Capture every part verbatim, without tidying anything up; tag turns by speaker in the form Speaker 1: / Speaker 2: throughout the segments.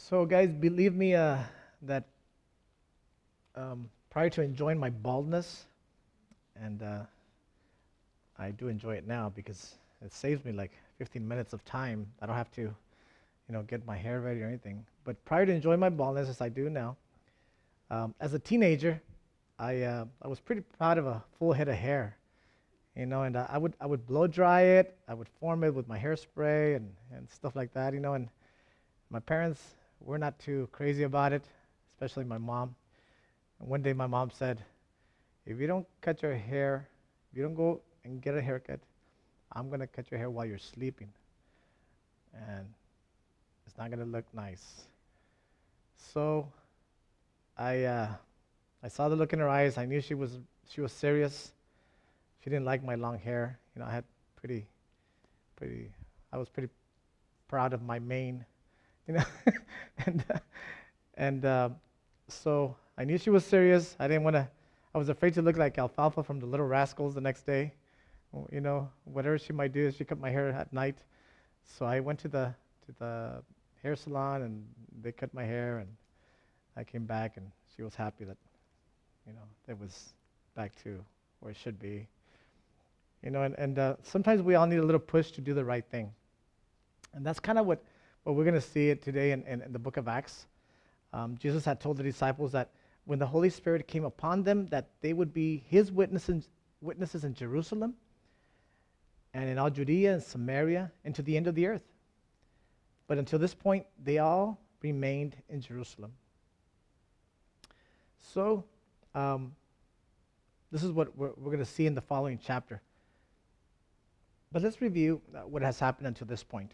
Speaker 1: So, guys, believe me uh, that um, prior to enjoying my baldness, and uh, I do enjoy it now because it saves me like fifteen minutes of time. I don't have to, you know, get my hair ready or anything. But prior to enjoying my baldness, as I do now, um, as a teenager, I uh, I was pretty proud of a full head of hair, you know, and uh, I would I would blow dry it, I would form it with my hairspray and and stuff like that, you know, and my parents were not too crazy about it, especially my mom. And one day my mom said, if you don't cut your hair, if you don't go and get a haircut, I'm going to cut your hair while you're sleeping. And it's not going to look nice. So I uh, I saw the look in her eyes. I knew she was she was serious. She didn't like my long hair. You know, I had pretty, pretty, I was pretty proud of my mane, you know. and uh, and uh, so I knew she was serious. I didn't want to, I was afraid to look like Alfalfa from the Little Rascals the next day. You know, whatever she might do, she cut my hair at night. So I went to the to the hair salon and they cut my hair, and I came back and she was happy that, you know, it was back to where it should be. You know, and, and uh, sometimes we all need a little push to do the right thing. And that's kind of what, what we're going to see it today in, in, in the book of Acts. Um, Jesus had told the disciples that when the Holy Spirit came upon them, that they would be his witnesses, witnesses in Jerusalem and in all Judea and Samaria and to the end of the earth. But until this point, they all remained in Jerusalem. So, um, this is what we're, we're going to see in the following chapter. But let's review uh, what has happened until this point.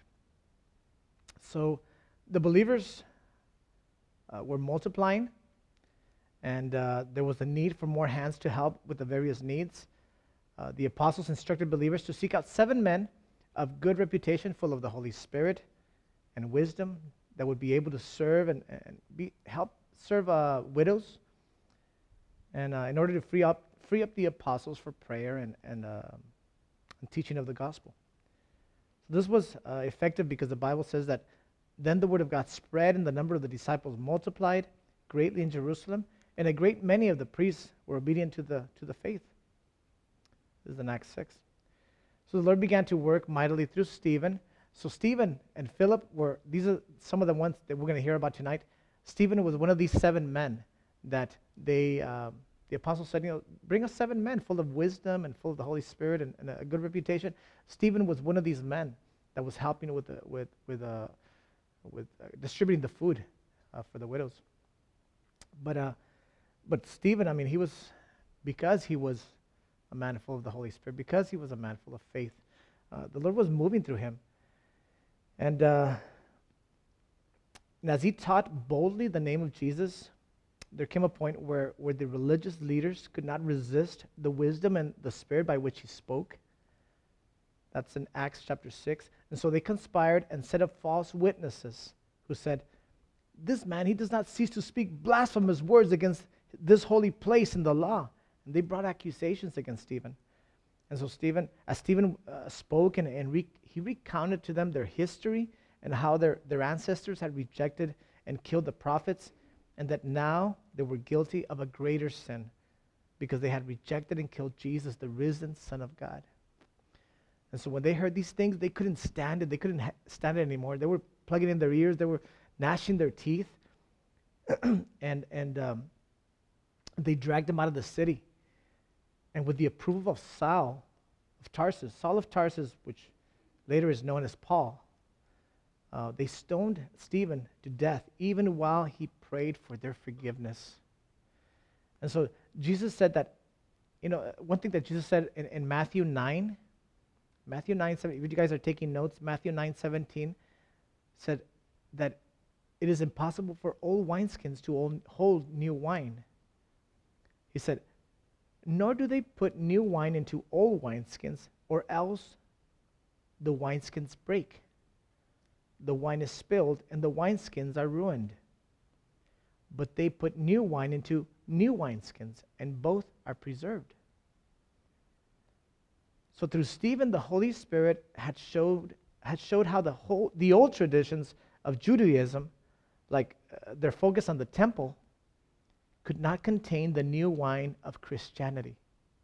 Speaker 1: So, the believers uh, were multiplying, and uh, there was a need for more hands to help with the various needs. Uh, the apostles instructed believers to seek out seven men of good reputation, full of the Holy Spirit and wisdom, that would be able to serve and, and be, help serve uh, widows, and uh, in order to free up free up the apostles for prayer and and, uh, and teaching of the gospel. So this was uh, effective because the Bible says that then the word of God spread, and the number of the disciples multiplied greatly in Jerusalem, and a great many of the priests were obedient to the to the faith. This is in Acts six. So the Lord began to work mightily through Stephen. So Stephen and Philip were, these are some of the ones that we're going to hear about tonight. Stephen was one of these seven men that they, um, the apostles said, you know, bring us seven men full of wisdom and full of the Holy Spirit and, and a good reputation. Stephen was one of these men that was helping with the, with with uh, with uh, distributing the food uh, for the widows. But uh, but Stephen, I mean, he was, because he was a man full of the Holy Spirit, because he was a man full of faith, uh, the Lord was moving through him. And, uh, and as he taught boldly the name of Jesus, there came a point where, where the religious leaders could not resist the wisdom and the spirit by which he spoke. That's in Acts chapter six. And so they conspired and set up false witnesses who said, this man, he does not cease to speak blasphemous words against this holy place in the law. And they brought accusations against Stephen. And so Stephen, as Stephen uh, spoke and, and re- he recounted to them their history and how their, their ancestors had rejected and killed the prophets, and that now they were guilty of a greater sin because they had rejected and killed Jesus, the risen Son of God. And so when they heard these things, they couldn't stand it. They couldn't ha- stand it anymore. They were plugging in their ears. They were gnashing their teeth. and and um, they dragged them out of the city. And with the approval of Saul of Tarsus, Saul of Tarsus, which later is known as Paul, uh, they stoned Stephen to death even while he prayed for their forgiveness. And so Jesus said that, you know, one thing that Jesus said in, in Matthew nine, Matthew nine, seventeen, if you guys are taking notes, Matthew nine, seventeen said that it is impossible for old wineskins to hold new wine. He said, nor do they put new wine into old wineskins, or else the wineskins break. The wine is spilled, and the wineskins are ruined. But they put new wine into new wineskins, and both are preserved. So through Stephen, the Holy Spirit had showed had showed how the whole the old traditions of Judaism like uh, their focus on the temple, could not contain the new wine of Christianity.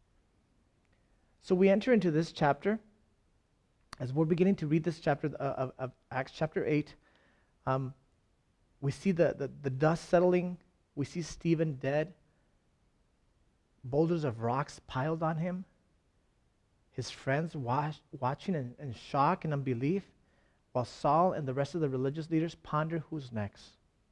Speaker 1: So we enter into this chapter, as we're beginning to read this chapter uh, of, of Acts chapter eight, um, we see the, the, the dust settling, we see Stephen dead, boulders of rocks piled on him, his friends watch, watching in, in shock and unbelief, while Saul and the rest of the religious leaders ponder who's next.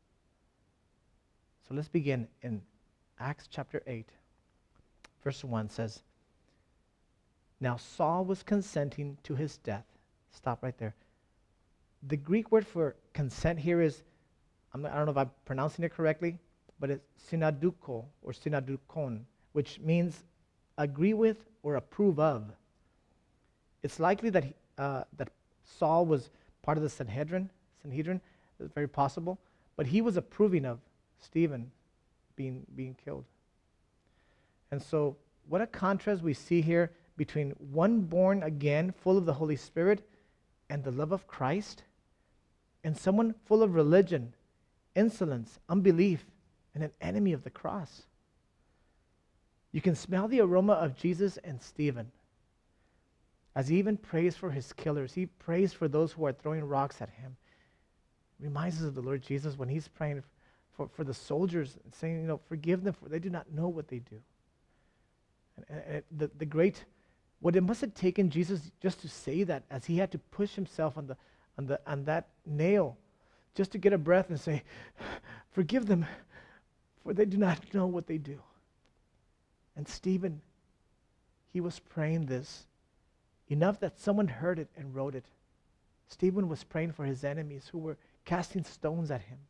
Speaker 1: So let's begin in Acts chapter eight. Verse one says, "Now Saul was consenting to his death." Stop right there. The Greek word for consent here is, I'm not, I don't know if I'm pronouncing it correctly, but it's synaduko or synadukon, which means agree with or approve of. It's likely that he, uh, that Saul was part of the Sanhedrin. Sanhedrin, it's very possible, but he was approving of Stephen being being killed. And so, what a contrast we see here between one born again, full of the Holy Spirit and the love of Christ, and someone full of religion, insolence, unbelief, and an enemy of the cross. You can smell the aroma of Jesus and Stephen. As he even prays for his killers, he prays for those who are throwing rocks at him. Reminds us of the Lord Jesus when he's praying for, for the soldiers and saying, you know, forgive them, for they do not know what they do. And, and the, the great, what it must have taken Jesus just to say that, as he had to push himself on the on the on that nail, just to get a breath and say, forgive them, for they do not know what they do. And Stephen, he was praying this enough that someone heard it and wrote it. Stephen was praying for his enemies who were casting stones at him.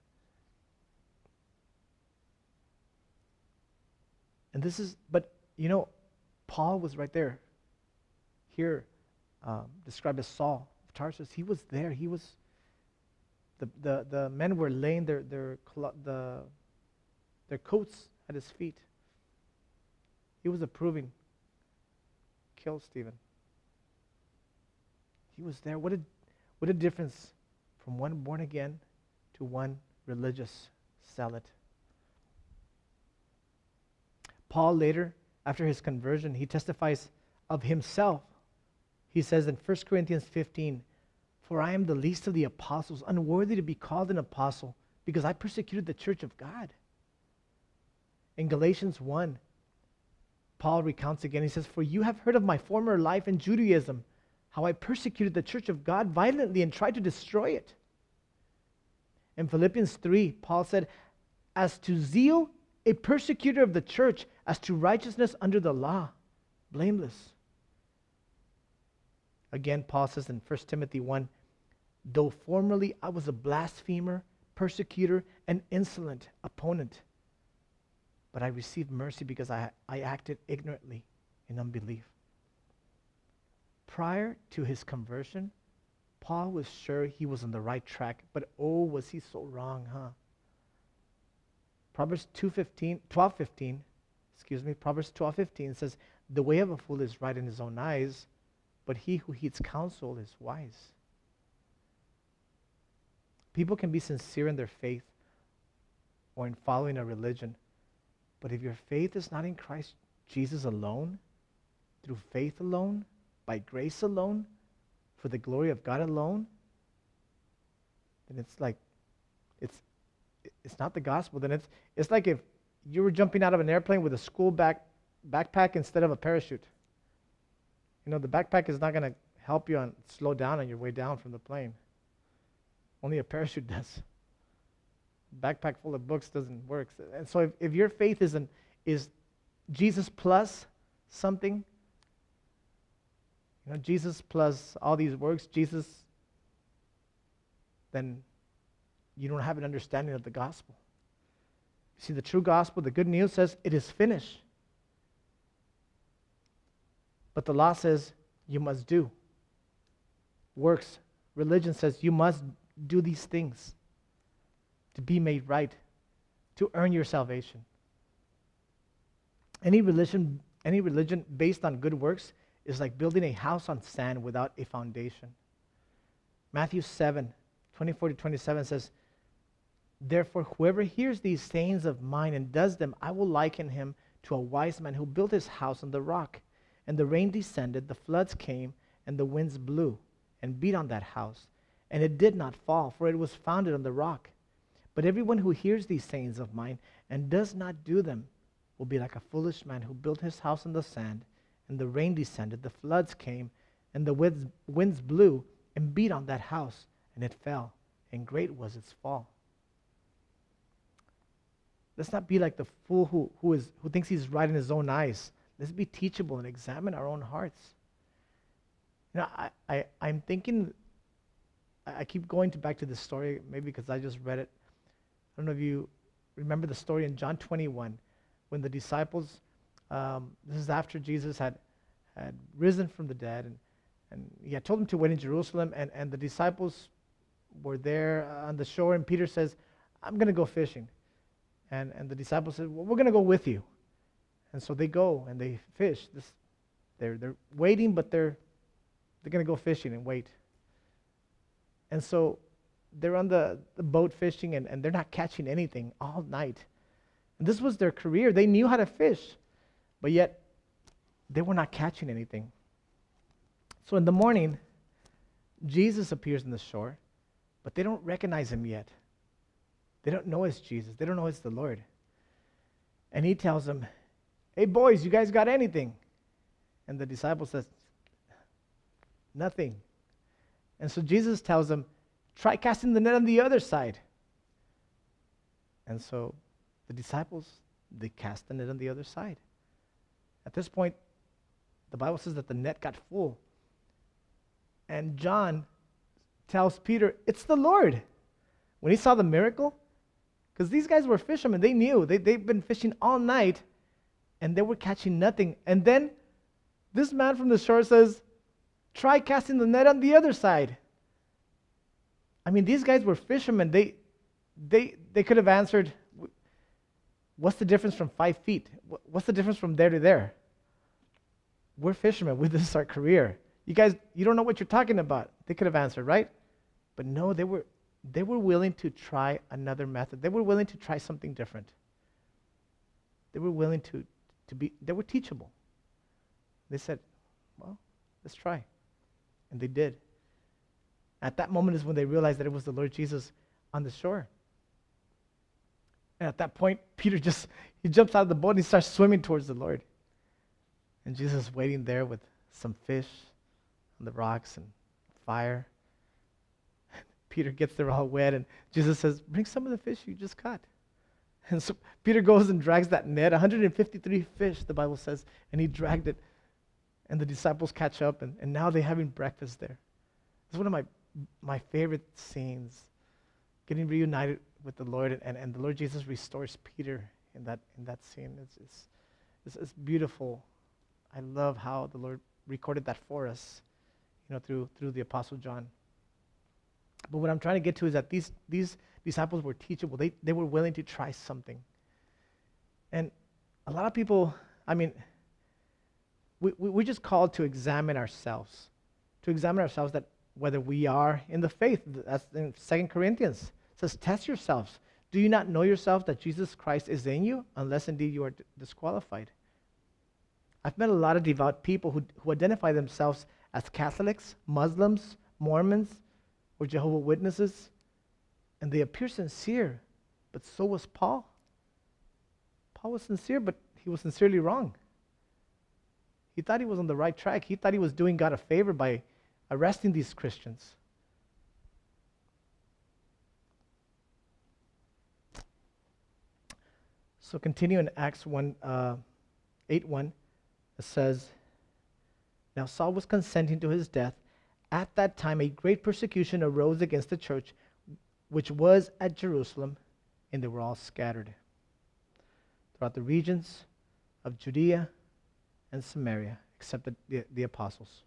Speaker 1: And this is, but you know, Paul was right there. Here, um, described as Saul of Tarsus. He was there. He was, the the, the men were laying their, their, the, their coats at his feet. He was approving. Kill Stephen. He was there. What a, what a difference from one born again to one religious zealot. Paul later, after his conversion, he testifies of himself. He says in First Corinthians fifteen, "For I am the least of the apostles, unworthy to be called an apostle, because I persecuted the church of God." In Galatians one, Paul recounts again, he says, "For you have heard of my former life in Judaism, how I persecuted the church of God violently and tried to destroy it." In Philippians three, Paul said, "As to zeal, a persecutor of the church, as to righteousness under the law, blameless." Again, Paul says in First Timothy one, "Though formerly I was a blasphemer, persecutor, and insolent opponent, but I received mercy because I, I acted ignorantly in unbelief." Prior to his conversion, Paul was sure he was on the right track, but oh, was he so wrong, huh? Proverbs two fifteen, twelve fifteen, excuse me, Proverbs twelve fifteen says, "The way of a fool is right in his own eyes, but he who heeds counsel is wise." People can be sincere in their faith or in following a religion, but if your faith is not in Christ Jesus alone, through faith alone, by grace alone, for the glory of God alone, then it's like, it's it's not the gospel. Then it's it's like if you were jumping out of an airplane with a school back, backpack instead of a parachute. You know, the backpack is not going to help you on slow down on your way down from the plane. Only a parachute does. Backpack full of books doesn't work. And so if, if your faith isn't is Jesus plus something, you know, Jesus plus all these works, Jesus, then you don't have an understanding of the gospel. See, the true gospel, the good news says it is finished. But the law says you must do. Works, religion says you must do these things to be made right, to earn your salvation. Any religion, any religion based on good works is like building a house on sand without a foundation. Matthew seven, twenty-four to twenty-seven says, Therefore, whoever hears these sayings of mine and does them, I will liken him to a wise man who built his house on the rock. And the rain descended, the floods came, and the winds blew and beat on that house. And it did not fall, for it was founded on the rock. But everyone who hears these sayings of mine and does not do them will be like a foolish man who built his house on the sand. And the rain descended, the floods came, and the winds, winds blew and beat on that house, and it fell, and great was its fall. Let's not be like the fool who, who, is, who thinks he's right in his own eyes. Let's be teachable and examine our own hearts. You know, I, I, I'm thinking, I keep going to back to this story, maybe because I just read it. I don't know if you remember the story in John twenty-one, when the disciples, um, this is after Jesus had, had risen from the dead, and, and he had told them to wait in Jerusalem, and, and the disciples were there on the shore, and Peter says, I'm going to go fishing. And, and the disciples said, well, we're going to go with you. And so they go and they fish. This, they're, they're waiting, but they're, they're going to go fishing and wait. And so they're on the, the boat fishing, and, and they're not catching anything all night. And this was their career. They knew how to fish, but yet they were not catching anything. So in the morning, Jesus appears on the shore, but they don't recognize him yet. They don't know it's Jesus. They don't know it's the Lord. And he tells them, hey, boys, you guys got anything? And the disciple says, nothing. And so Jesus tells them, try casting the net on the other side. And so the disciples, they cast the net on the other side. At this point, the Bible says that the net got full. And John tells Peter, it's the Lord. When he saw the miracle, because these guys were fishermen, they knew. They, they've been fishing all night, and they were catching nothing. And then this man from the shore says, try casting the net on the other side. I mean, these guys were fishermen. They, they, they could have answered, what's the difference from five feet? What's the difference from there to there? We're fishermen. This is our career. You guys, you don't know what you're talking about. They could have answered, right? But no, they were they were willing to try another method. They were willing to try something different. They were willing to, to be, they were teachable. They said, well, let's try. And they did. At that moment is when they realized that it was the Lord Jesus on the shore. And at that point, Peter just, he jumps out of the boat and he starts swimming towards the Lord. And Jesus is waiting there with some fish on the rocks and fire. Peter gets there all wet, and Jesus says, bring some of the fish you just caught. And so Peter goes and drags that net, one hundred fifty-three fish, the Bible says, and he dragged it. And the disciples catch up, and, and now they're having breakfast there. It's one of my my favorite scenes, getting reunited with the Lord, and, and the Lord Jesus restores Peter in that in that scene. It's, it's, it's, it's beautiful. I love how the Lord recorded that for us, you know, through through the Apostle John. But what I'm trying to get to is that these these disciples were teachable. They they were willing to try something. And a lot of people, I mean, we, we, we're just called to examine ourselves, to examine ourselves that whether we are in the faith. That's in Second Corinthians. It says, test yourselves. Do you not know yourself that Jesus Christ is in you, unless indeed you are d- disqualified? I've met a lot of devout people who, who identify themselves as Catholics, Muslims, Mormons, or Jehovah's Witnesses, and they appear sincere, but so was Paul. Paul was sincere, but he was sincerely wrong. He thought he was on the right track. He thought he was doing God a favor by arresting these Christians. So continue in Acts one, uh, eight one, it says, now Saul was consenting to his death. At that time, a great persecution arose against the church, which was at Jerusalem, and they were all scattered throughout the regions of Judea and Samaria, except the, the, the apostles.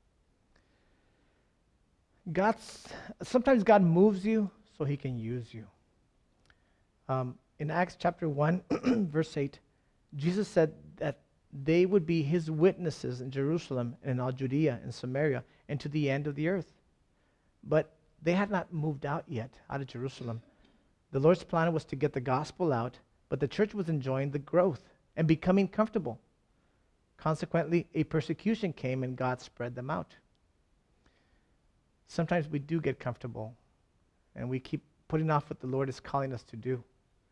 Speaker 1: God's, sometimes God moves you so he can use you. Um, in Acts chapter one, verse eight, Jesus said that they would be his witnesses in Jerusalem and in all Judea and Samaria and to the end of the earth. But they had not moved out yet, out of Jerusalem. The Lord's plan was to get the gospel out, but the church was enjoying the growth and becoming comfortable. Consequently, a persecution came and God spread them out. Sometimes we do get comfortable and we keep putting off what the Lord is calling us to do.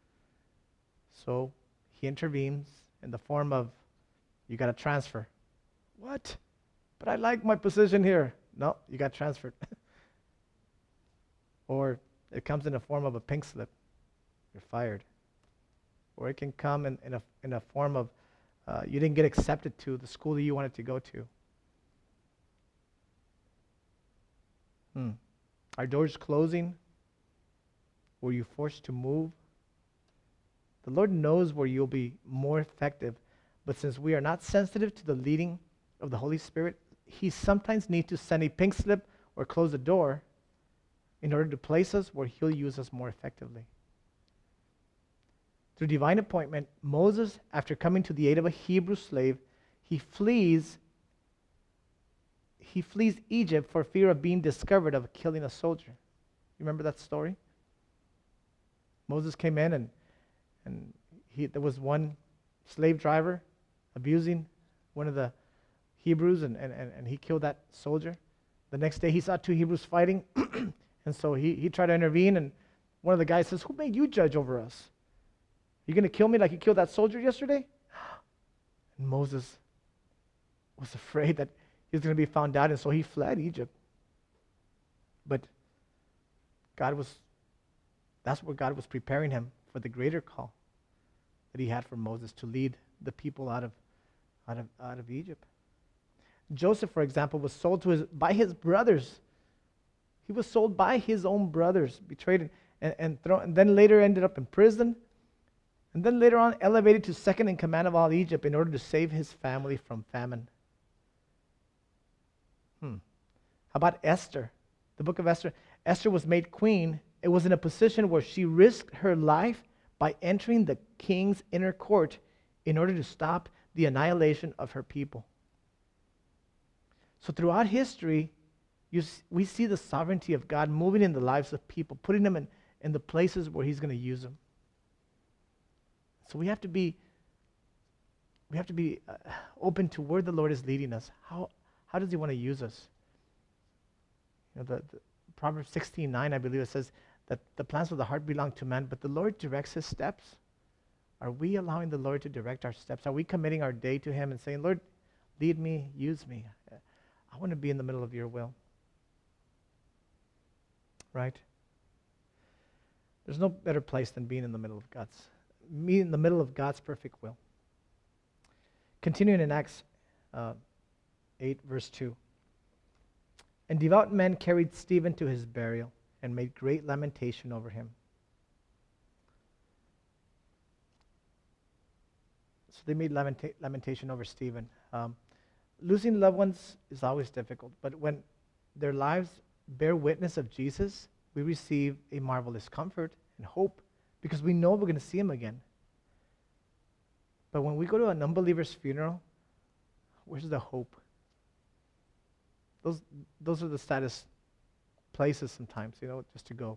Speaker 1: So he intervenes in the form of, you got to transfer. What? But I like my position here. No, you got transferred. Or it comes in the form of a pink slip. You're fired. Or it can come in, in, a, in a form of uh, you didn't get accepted to the school that you wanted to go to. Hmm. Are doors closing? Were you forced to move? The Lord knows where you'll be more effective, but since we are not sensitive to the leading of the Holy Spirit, he sometimes needs to send a pink slip or close the door in order to place us where he'll use us more effectively. Through divine appointment, Moses, after coming to the aid of a Hebrew slave, he flees he flees Egypt for fear of being discovered of killing a soldier. You remember that story? Moses came in and and he, there was one slave driver abusing one of the Hebrews, and, and, and he killed that soldier. The next day he saw two Hebrews fighting, and so he, he tried to intervene, and one of the guys says, "Who made you judge over us? You going to kill me like you killed that soldier yesterday?" And Moses was afraid that he was going to be found out, and so he fled Egypt. But God was, that's where God was preparing him for the greater call that he had for Moses to lead the people out of, out of, out of Egypt. Joseph, for example, was sold to his, by his brothers. He was sold by his own brothers, betrayed, and, and, thrown, and then later ended up in prison, and then later on elevated to second in command of all Egypt in order to save his family from famine. Hmm. How about Esther? The book of Esther. Esther was made queen. It was in a position where she risked her life by entering the king's inner court in order to stop the annihilation of her people. So throughout history, you, we see the sovereignty of God moving in the lives of people, putting them in, in the places where he's going to use them. So we have to be, we have to be uh, open to where the Lord is leading us. How, how does he want to use us? You know, the, the Proverbs sixteen nine, I believe it says that the plans of the heart belong to man, but the Lord directs his steps. Are we allowing the Lord to direct our steps? Are we committing our day to him and saying, "Lord, lead me, use me. I want to be in the middle of your will." Right? There's no better place than being in the middle of God's, me in the middle of God's perfect will. Continuing in Acts uh, eight, verse two. And devout men carried Stephen to his burial and made great lamentation over him. So they made lamenta- lamentation over Stephen. Um, losing loved ones is always difficult, but when their lives bear witness of Jesus, we receive a marvelous comfort and hope because we know we're going to see him again. But when we go to an unbeliever's funeral, where's the hope? Those, those are the saddest places sometimes, you know, just to go.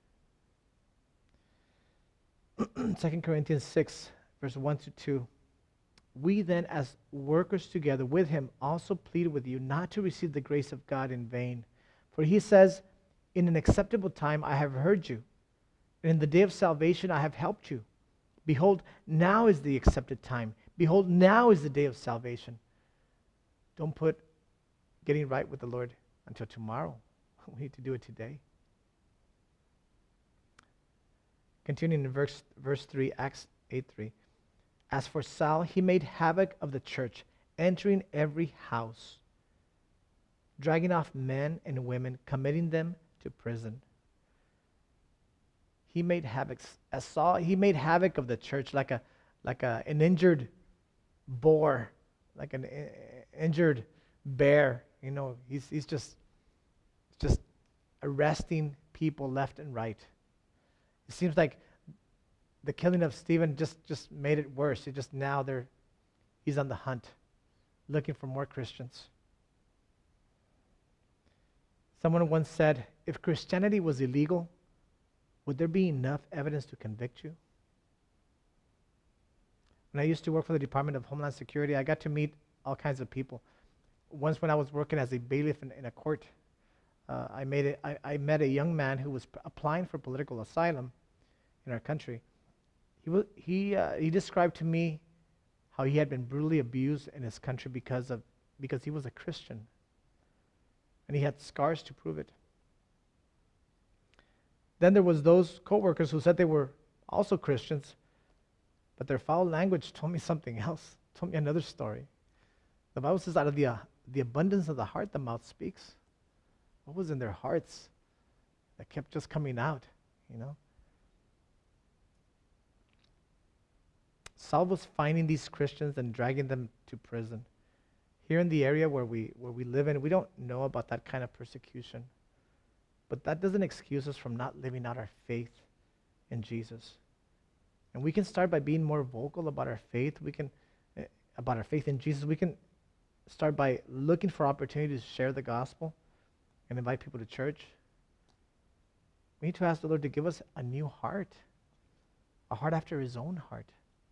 Speaker 1: Second Corinthians six, verse one to two. We then, as workers together with him, also plead with you not to receive the grace of God in vain. For he says, "In an acceptable time I have heard you, and in the day of salvation I have helped you. Behold, now is the accepted time. Behold, now is the day of salvation." Don't put getting right with the Lord until tomorrow. We need to do it today. Continuing in verse, verse three, Acts eight three. As for Saul, he made havoc of the church, entering every house, dragging off men and women, committing them to prison. He made havoc. As Saul, he made havoc of the church like a like a, an injured boar, like an uh, injured bear. You know, he's he's just just arresting people left and right. It seems like the killing of Stephen just, just made it worse. It just now they're he's on the hunt, looking for more Christians. Someone once said, if Christianity was illegal, would there be enough evidence to convict you? When I used to work for the Department of Homeland Security, I got to meet all kinds of people. Once when I was working as a bailiff in, in a court, uh, I, made it, I, I met a young man who was p- applying for political asylum in our country. He, was, he, uh, he described to me how he had been brutally abused in his country because, of, because he was a Christian. And he had scars to prove it. Then there was those co-workers who said they were also Christians, but their foul language told me something else, told me another story. The Bible says out of the, uh, the abundance of the heart, the mouth speaks. What was in their hearts that kept just coming out, you know? Saul was finding these Christians and dragging them to prison. Here in the area where we, where we live in, we don't know about that kind of persecution. But that doesn't excuse us from not living out our faith in Jesus. And we can start by being more vocal about our faith. We can, uh, about our faith in Jesus. We can start by looking for opportunities to share the gospel and invite people to church. We need to ask the Lord to give us a new heart, a heart after his own heart.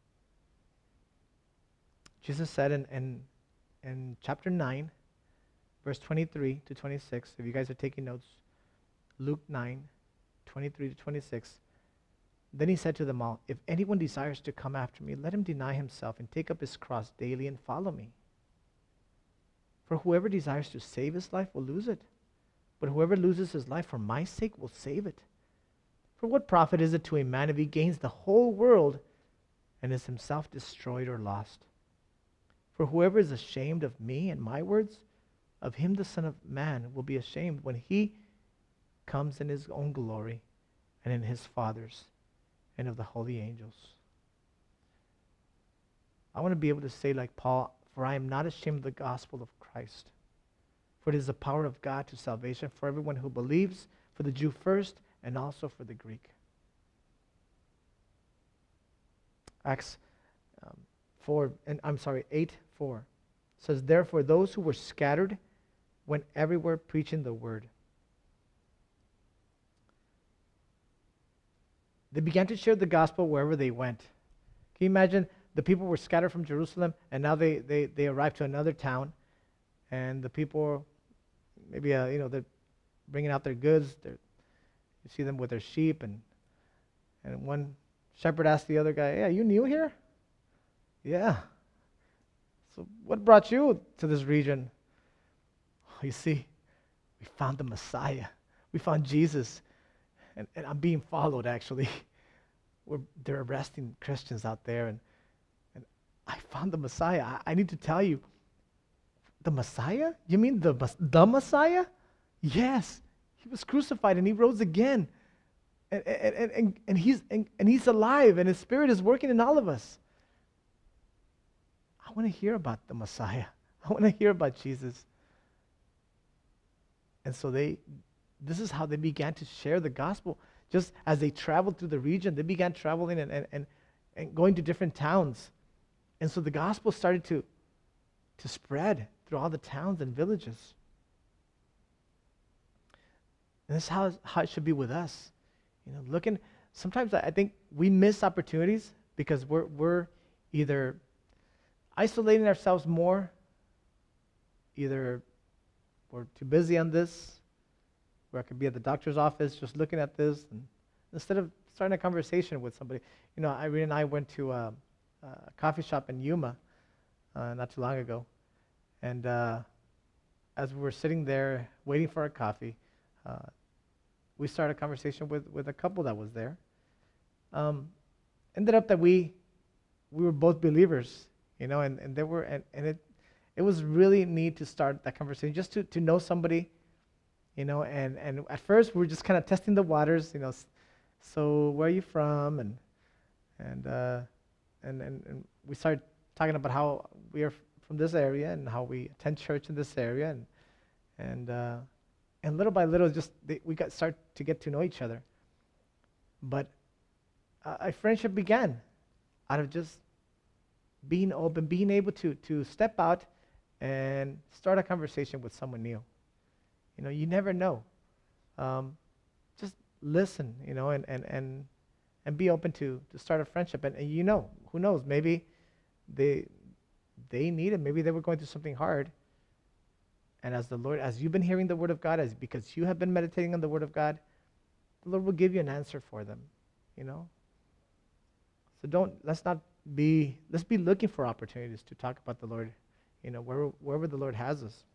Speaker 1: Jesus said in, in, in chapter nine, verse twenty-three to twenty-six, if you guys are taking notes, Luke nine, twenty-three to twenty-six. Then he said to them all, if anyone desires to come after me, let him deny himself and take up his cross daily and follow me. For whoever desires to save his life will lose it, but whoever loses his life for my sake will save it. For what profit is it to a man if he gains the whole world and is himself destroyed or lost? For whoever is ashamed of me and my words, of him the Son of Man will be ashamed when he comes in his own glory and in his Father's and of the holy angels. I want to be able to say like Paul, for I am not ashamed of the gospel of Christ, for it is the power of God to salvation for everyone who believes, for the Jew first and also for the Greek. Acts um, four, and I'm sorry, eight, four says, therefore those who were scattered went everywhere preaching the word. They began to share the gospel wherever they went. Can you imagine the people were scattered from Jerusalem and now they, they, they arrived to another town and the people, maybe, uh, you know, they're bringing out their goods. They're, you see them with their sheep and and one shepherd asked the other guy, hey, are you new here? Yeah. So what brought you to this region? You see, we found the Messiah. We found Jesus. And, and I'm being followed, actually. We're, they're arresting Christians out there. And, and I found the Messiah. I, I need to tell you, the Messiah? You mean the, the Messiah? Yes. He was crucified and he rose again. And, and, and, and, he's, and, and he's alive and his Spirit is working in all of us. I want to hear about the Messiah. I want to hear about Jesus. And so they, this is how they began to share the gospel. Just as they traveled through the region, they began traveling and, and, and, and going to different towns. And so the gospel started to, to spread through all the towns and villages. And this is how, how it should be with us. You know, looking, sometimes I, I think we miss opportunities because we're, we're either isolating ourselves more, either we're too busy on this, or I could be at the doctor's office just looking at this, and instead of starting a conversation with somebody. You know, Irene and I went to a, a coffee shop in Yuma uh, not too long ago, and uh, as we were sitting there waiting for our coffee, uh, we started a conversation with, with a couple that was there. Um, ended up that we we were both believers, you know, and, and there were and, and it it was really neat to start that conversation, just to, to know somebody, you know, and, and at first we were just kind of testing the waters, you know, s- so where are you from? And and uh, and, and and we started talking about how we are f- from this area and how we attend church in this area, and and uh, and little by little, just they, we got start to get to know each other. But uh, a friendship began out of just being open, being able to to step out and start a conversation with someone new. You know, you never know. Um, just listen, you know, and, and, and, and be open to, to start a friendship. And, and you know, who knows, maybe they they need it. Maybe they were going through something hard. And as the Lord, as you've been hearing the word of God, as because you have been meditating on the word of God, the Lord will give you an answer for them, you know. So don't, let's not be, let's be looking for opportunities to talk about the Lord, you know, wherever, wherever the Lord has us.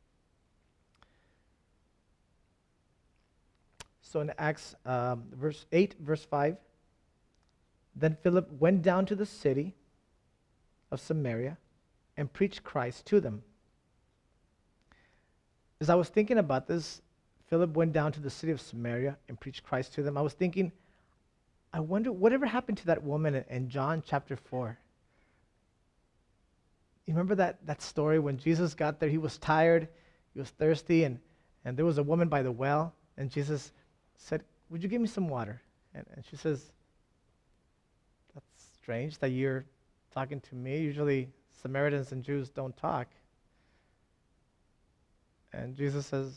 Speaker 1: So in Acts um, verse eight, verse five, then Philip went down to the city of Samaria and preached Christ to them. As I was thinking about this, Philip went down to the city of Samaria and preached Christ to them. I was thinking, I wonder whatever happened to that woman in, in John chapter four. You remember that, that story when Jesus got there? He was tired, he was thirsty, and, and there was a woman by the well, and Jesus said, would you give me some water? And, and she says, that's strange that you're talking to me. Usually Samaritans and Jews don't talk. And Jesus says,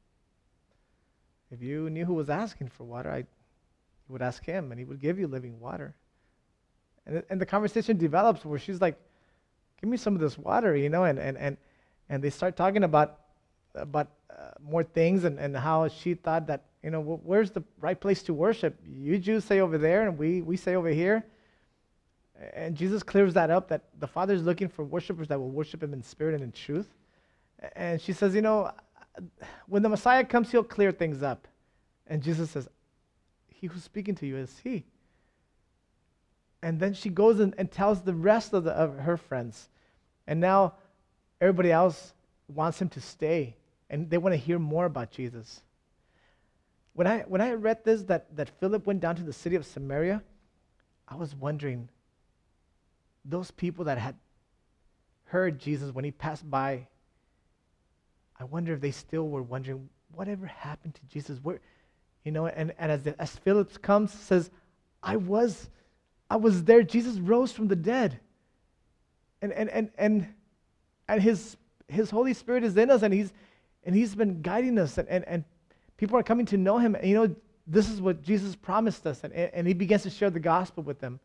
Speaker 1: if you knew who was asking for water, I, you would ask him, and he would give you living water. And, and the conversation develops where she's like, give me some of this water, you know, and, and, and, and they start talking about, about uh, more things and, and how she thought that, you know, wh- where's the right place to worship? You Jews say over there, and we, we say over here. And Jesus clears that up, that the Father is looking for worshipers that will worship him in spirit and in truth. And she says, you know, when the Messiah comes, he'll clear things up. And Jesus says, he who's speaking to you is he. And then she goes and, and tells the rest of, the, of her friends. And now everybody else wants him to stay. And they want to hear more about Jesus. When I when I read this, that, that Philip went down to the city of Samaria, I was wondering, those people that had heard Jesus when he passed by, I wonder if they still were wondering, whatever happened to Jesus? Where, you know, and, and as, the, as Philip comes, says, I was, I was there. Jesus rose from the dead. And and and and, and his his Holy Spirit is in us, and he's and he's been guiding us, and, and, and people are coming to know him. And you know, this is what Jesus promised us, and, and he begins to share the gospel with them.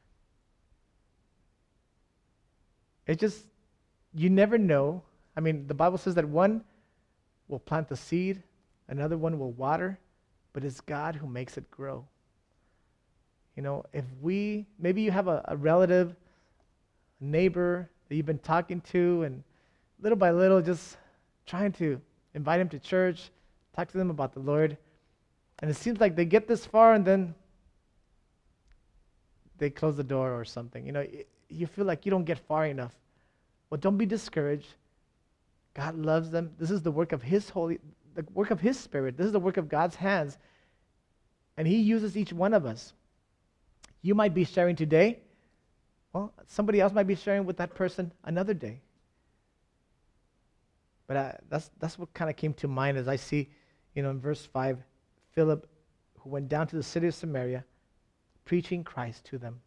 Speaker 1: It just, you never know. I mean, the Bible says that one will plant the seed, another one will water, but it's God who makes it grow. You know, if we, maybe you have a, a relative, a neighbor that you've been talking to, and little by little just trying to invite him to church, talk to them about the Lord, and it seems like they get this far and then they close the door or something. You know, it, you feel like you don't get far enough. Well, don't be discouraged. God loves them. This is the work of his holy, the work of his Spirit. This is the work of God's hands. And he uses each one of us. You might be sharing today. Well, somebody else might be sharing with that person another day. But uh, that's that's what kind of came to mind as I see, you know, in verse five, Philip, who went down to the city of Samaria, preaching Christ to them.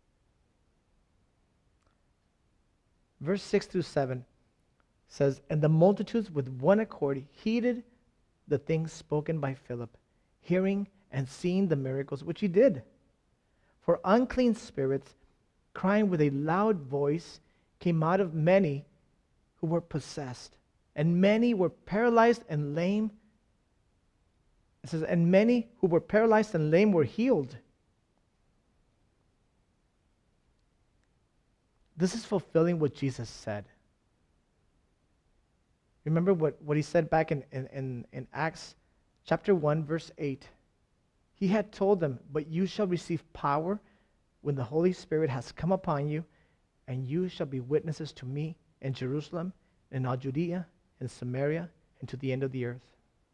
Speaker 1: Verse six through seven says, and the multitudes with one accord heeded the things spoken by Philip, hearing and seeing the miracles which he did. For unclean spirits, crying with a loud voice, came out of many who were possessed, and many were paralyzed and lame. It says, and many who were paralyzed and lame were healed. This is fulfilling what Jesus said. Remember what, what he said back in, in, in, in Acts chapter one, verse eight. He had told them, but you shall receive power when the Holy Spirit has come upon you, and you shall be witnesses to me in Jerusalem, in all Judea, and Samaria, and to the end of the earth.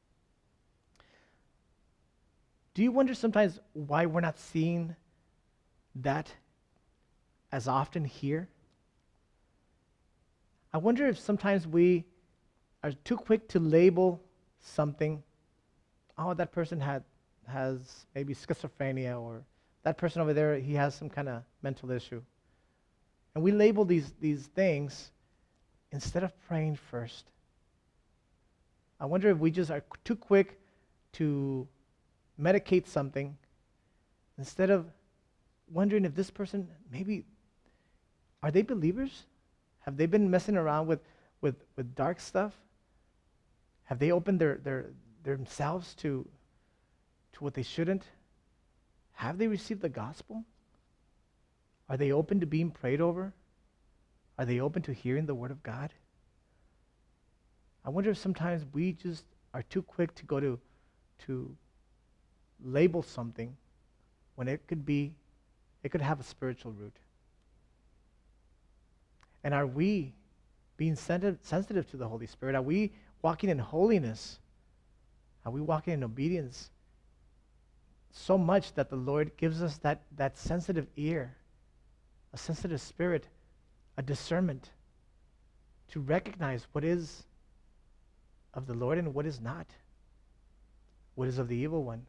Speaker 1: Do you wonder sometimes why we're not seeing that as often here? I wonder if sometimes we are too quick to label something. Oh, that person had has maybe schizophrenia, or that person over there, he has some kind of mental issue. And we label these, these things instead of praying first. I wonder if we just are too quick to medicate something, instead of wondering if this person, maybe, are they believers? Have they been messing around with, with, with dark stuff? Have they opened their, their, themselves to, to what they shouldn't? Have they received the gospel? Are they open to being prayed over? Are they open to hearing the word of God? I wonder if sometimes we just are too quick to go to, to label something when it could be, it could have a spiritual root. And are we being sensitive, sensitive to the Holy Spirit? Are we walking in holiness? Are we walking in obedience? So much that the Lord gives us that, that sensitive ear, a sensitive spirit, a discernment to recognize what is of the Lord and what is not, what is of the evil one.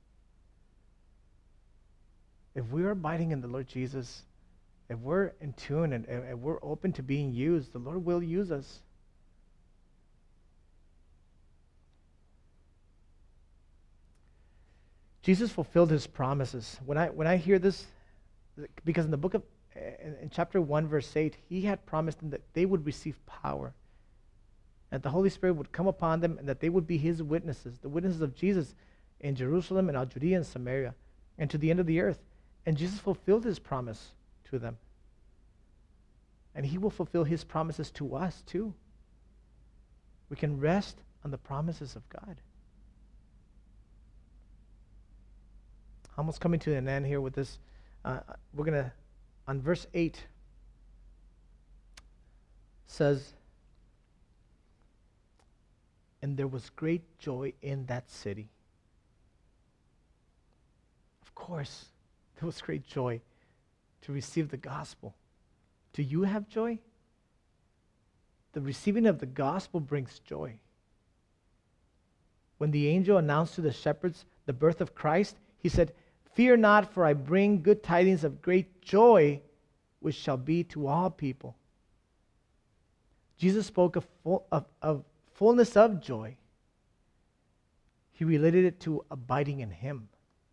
Speaker 1: If we're abiding in the Lord Jesus, if we're in tune and if we're open to being used, the Lord will use us. Jesus fulfilled his promises. When I when I hear this, because in the book of in, in chapter one, verse eight, he had promised them that they would receive power, and the Holy Spirit would come upon them, and that they would be his witnesses, the witnesses of Jesus in Jerusalem and all Judea and Samaria, and to the end of the earth. And Jesus fulfilled his promise to them. And he will fulfill his promises to us too. We can rest on the promises of God. Almost coming to an end here with this. Uh, we're going to, on verse eight, says, and there was great joy in that city. Of course, there was great joy to receive the gospel. Do you have joy? The receiving of the gospel brings joy. When the angel announced to the shepherds the birth of Christ, he said, "Fear not, for I bring good tidings of great joy, which shall be to all people." Jesus spoke of, full, of, of fullness of joy. He related it to abiding in him.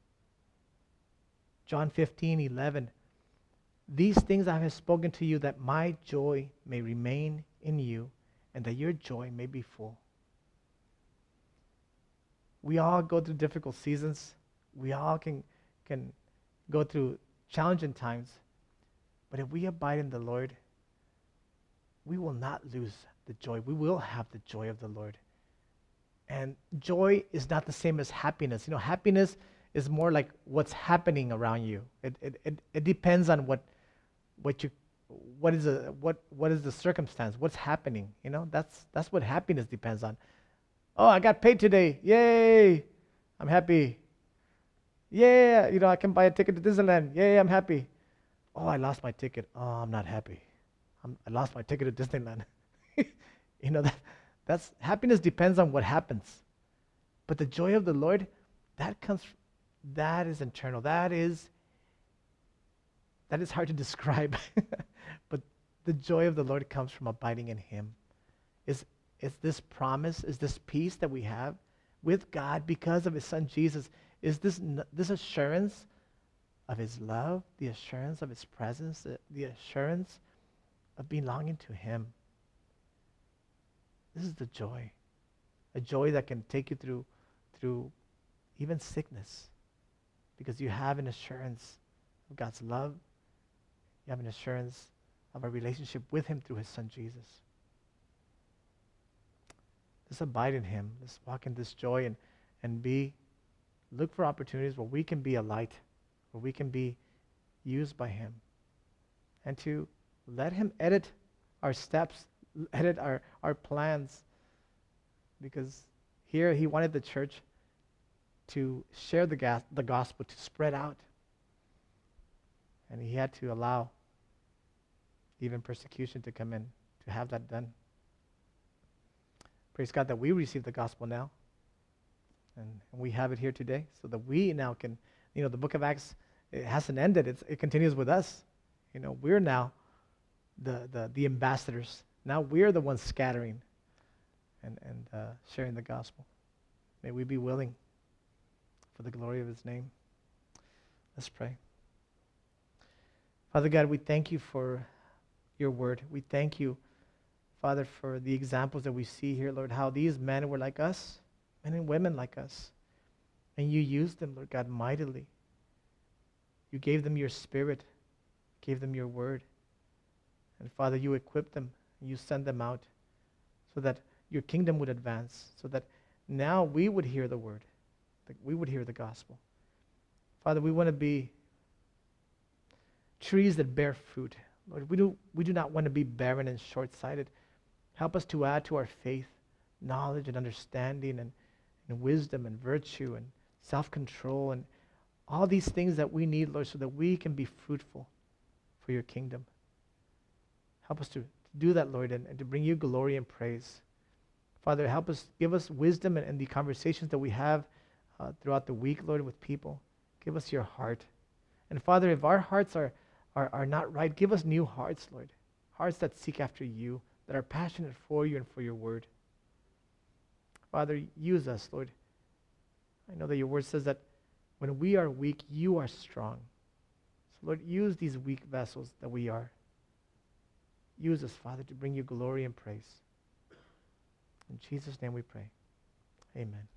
Speaker 1: John fifteen eleven, "These things I have spoken to you, that my joy may remain in you, and that your joy may be full." We all go through difficult seasons. We all can, can go through challenging times. But if we abide in the Lord, we will not lose the joy. We will have the joy of the Lord. And joy is not the same as happiness. You know, happiness is more like what's happening around you. It it it, it depends on what what you what is a what what is the circumstance, what's happening. You know, that's that's what happiness depends on. Oh, I got paid today. Yay! I'm happy. Yeah, you know, I can buy a ticket to Disneyland. Yay, I'm happy. Oh, I lost my ticket. Oh, I'm not happy. I'm, I lost my ticket to Disneyland. You know, that that's happiness depends on what happens. But the joy of the Lord, that comes that is internal. That is that is hard to describe. But the joy of the Lord comes from abiding in him. Is is this promise, is this peace that we have with God because of his son Jesus, is this this assurance of his love, the assurance of his presence, the, the assurance of belonging to him. This is the joy. A joy that can take you through through even sickness. Because you have an assurance of God's love. You have an assurance of a relationship with him through his son Jesus. Let's abide in him. Let's walk in this joy and, and be, look for opportunities where we can be a light, where we can be used by him. And to let him edit our steps, edit our, our plans. Because here he wanted the church to share the, gas, the gospel, to spread out. And he had to allow even persecution to come in to have that done. Praise God that we receive the gospel now. And, and we have it here today so that we now can, you know, the book of Acts, it hasn't ended. It's, it continues with us. You know, we're now the, the, the ambassadors. Now we're the ones scattering and, and uh, sharing the gospel. May we be willing. for the glory of his name. Let's pray. Father God, we thank you for your word. We thank you, Father, for the examples that we see here, Lord, how these men were like us, men and women like us. And you used them, Lord God, mightily. You gave them your spirit, gave them your word. And Father, you equipped them, you sent them out so that your kingdom would advance, so that now we would hear the word, that we would hear the gospel. Father, we want to be trees that bear fruit. Lord, we do, we do not want to be barren and short-sighted. Help us to add to our faith knowledge and understanding and, and wisdom and virtue and self-control and all these things that we need, Lord, so that we can be fruitful for your kingdom. Help us to do that, Lord, and, and to bring you glory and praise. Father, help us, give us wisdom in, in the conversations that we have uh, throughout the week, Lord, with people. Give us your heart. And Father, if our hearts are, are, are not right, give us new hearts, Lord. Hearts that seek after you, that are passionate for you and for your word. Father, use us, Lord. I know that your word says that when we are weak, you are strong. So Lord, use these weak vessels that we are. Use us, Father, to bring you glory and praise. In Jesus' name we pray. Amen.